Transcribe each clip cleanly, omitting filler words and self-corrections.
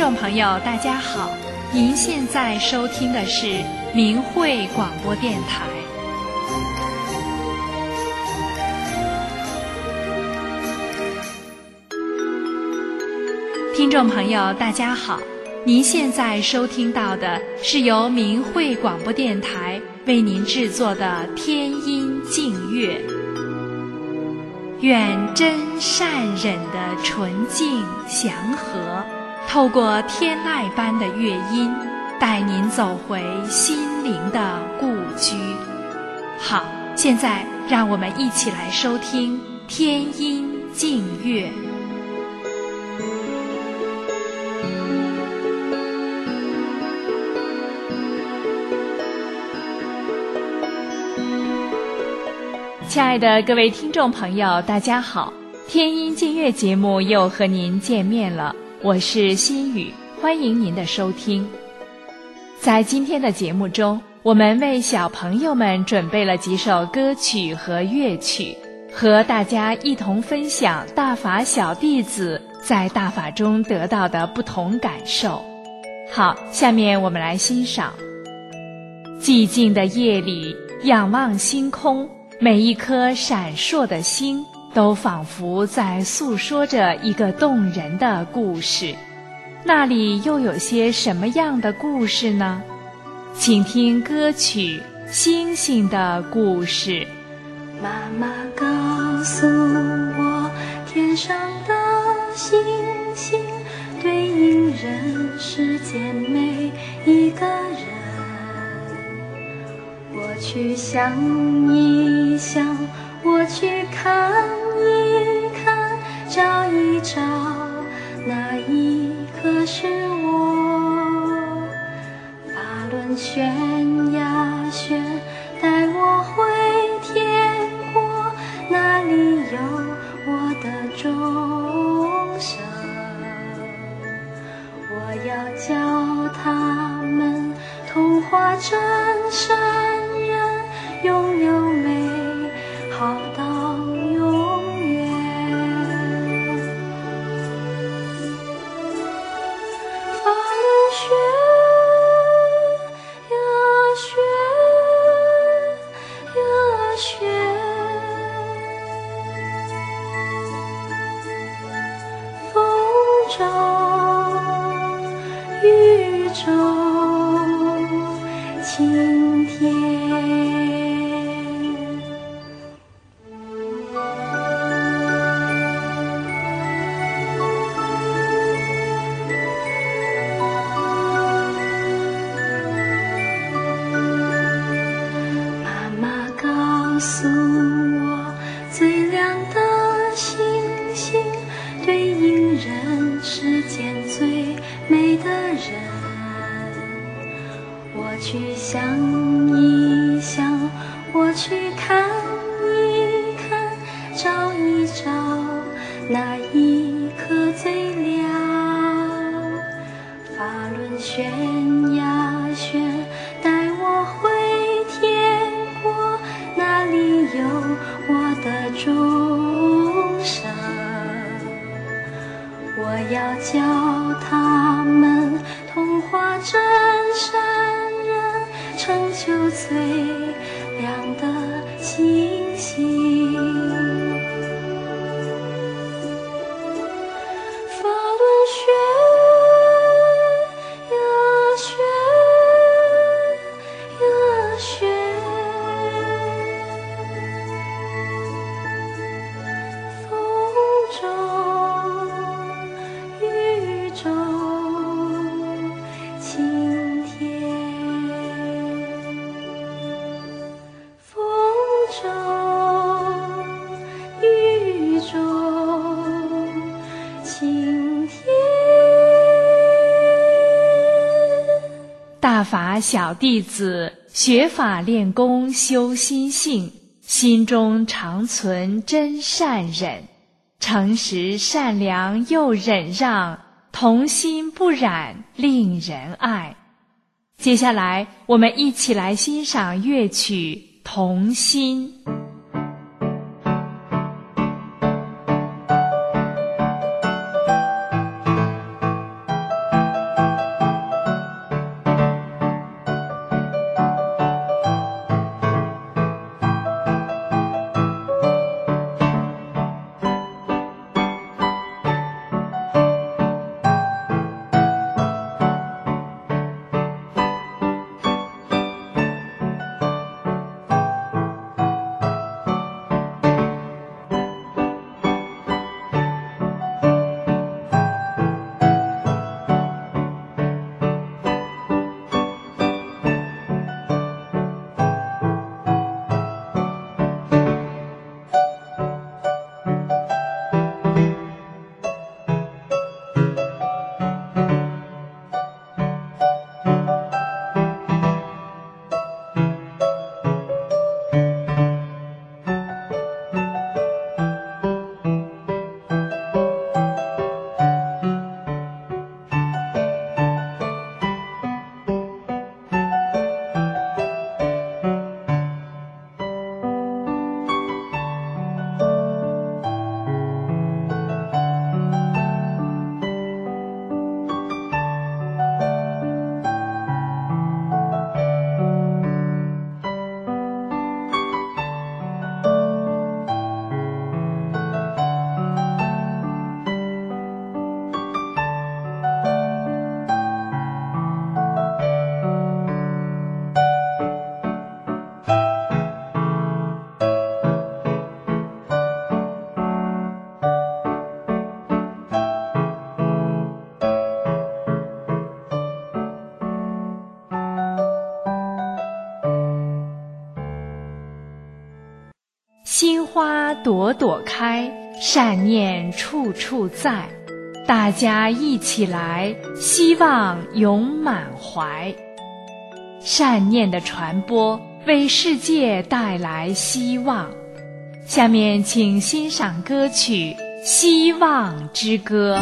众朋友大家好，您现在收听的是明慧广播电台。听众朋友大家好，您现在收听到的是由明慧广播电台为您制作的天音净乐。愿真善忍的纯净祥和，透过天籁般的乐音，带您走回心灵的故居。好，现在让我们一起来收听天音净乐。亲爱的各位听众朋友大家好，天音净乐节目又和您见面了，我是心雨，欢迎您的收听。在今天的节目中，我们为小朋友们准备了几首歌曲和乐曲，和大家一同分享大法小弟子在大法中得到的不同感受。好，下面我们来欣赏。寂静的夜里，仰望星空，每一颗闪烁的星都仿佛在诉说着一个动人的故事。那里又有些什么样的故事呢？请听歌曲《星星的故事》。 妈妈告诉我，天上的星星对应人世间每一个人。我去想一想，我去看一看，找一找，那一刻是我。法轮旋呀旋，带我回天国，那里有我的众生。我要教他们同化真善人，拥有美好到永远。法轮旋呀旋呀旋，风中雨中晴天。告诉我，最亮的星星对应人世间最美的人。我去想一想，我去看一看，找一找，那一颗最亮。法轮旋呀旋，带我回天国，那里有我的众生。我要教他们同化真善人，成就最亮的星星。法轮旋呀旋呀旋， 大法小弟子学法练功修心性，心中常存真善忍，诚实善良又忍让，童心不染令人爱。接下来我们一起来欣赏乐曲《童心》。 朵朵开，善念处处在。大家一起来，希望永满怀。善念的传播，为世界带来希望。下面请欣赏歌曲《希望之歌》。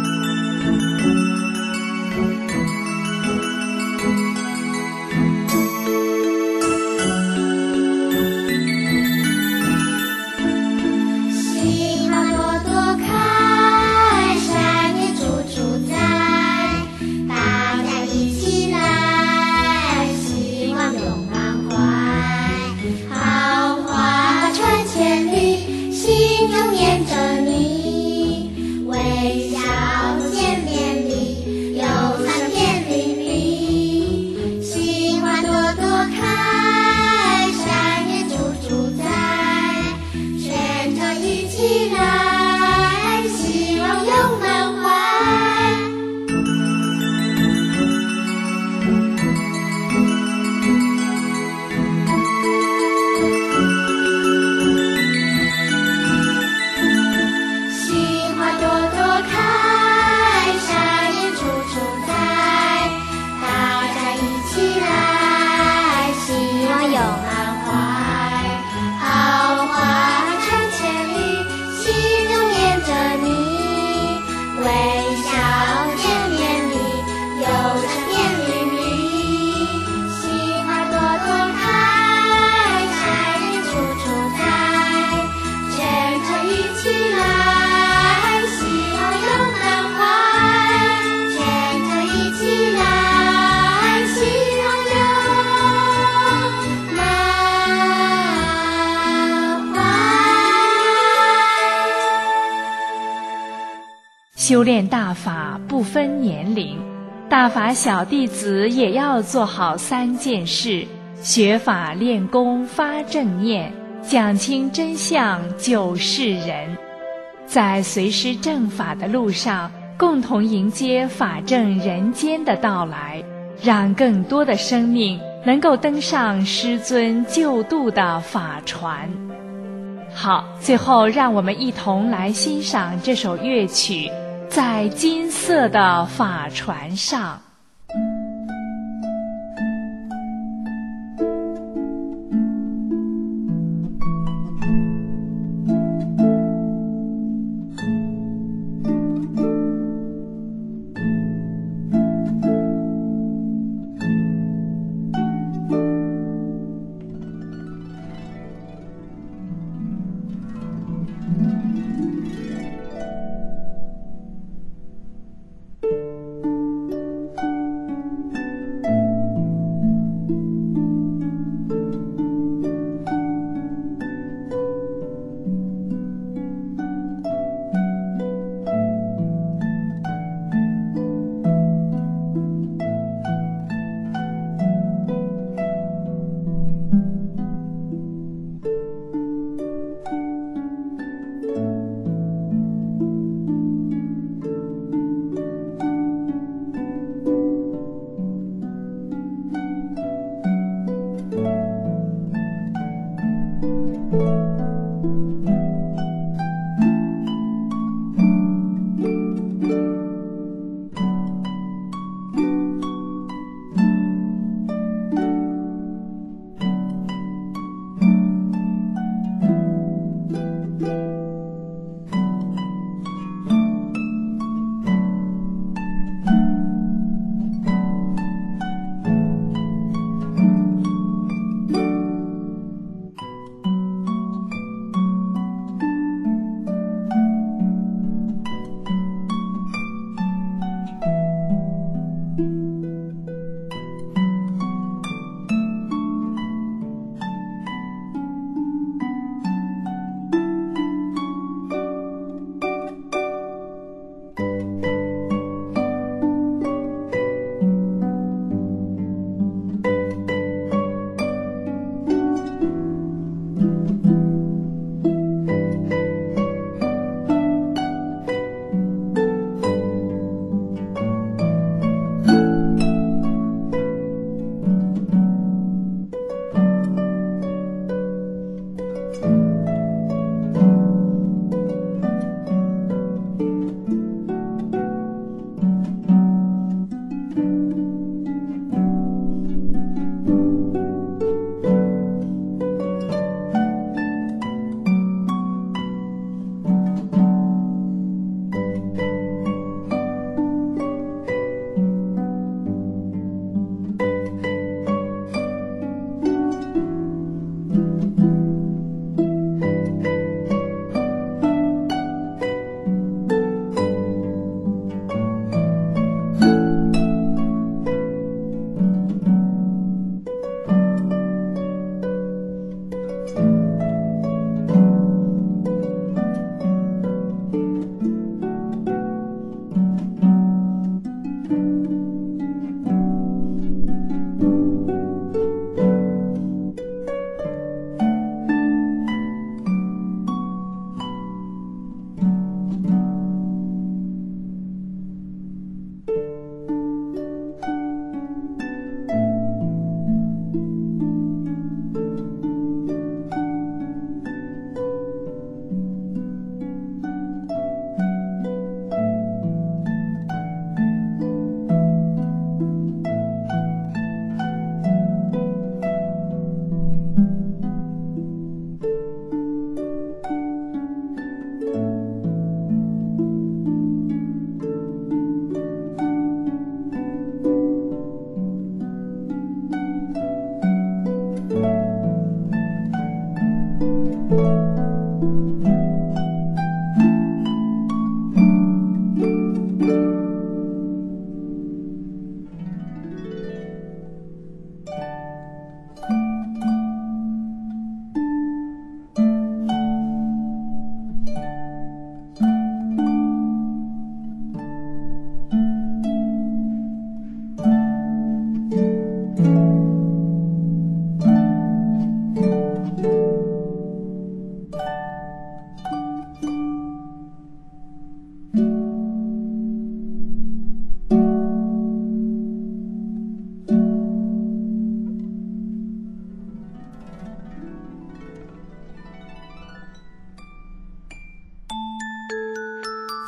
修炼大法不分年龄，大法小弟子也要做好3件事：学法练功发正念，讲清真相救世人。在随师正法的路上，共同迎接法正人间的到来，让更多的生命能够登上师尊救度的法船。好，最后让我们一同来欣赏这首乐曲，在金色的法船上。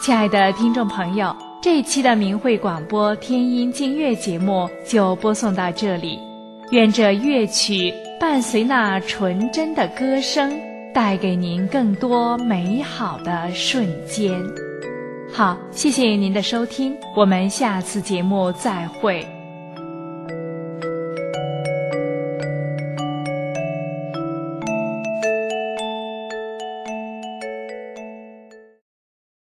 亲爱的听众朋友，这一期的明慧广播天音净乐节目就播送到这里。愿这乐曲伴随那纯真的歌声，带给您更多美好的瞬间。好，谢谢您的收听，我们下次节目再会。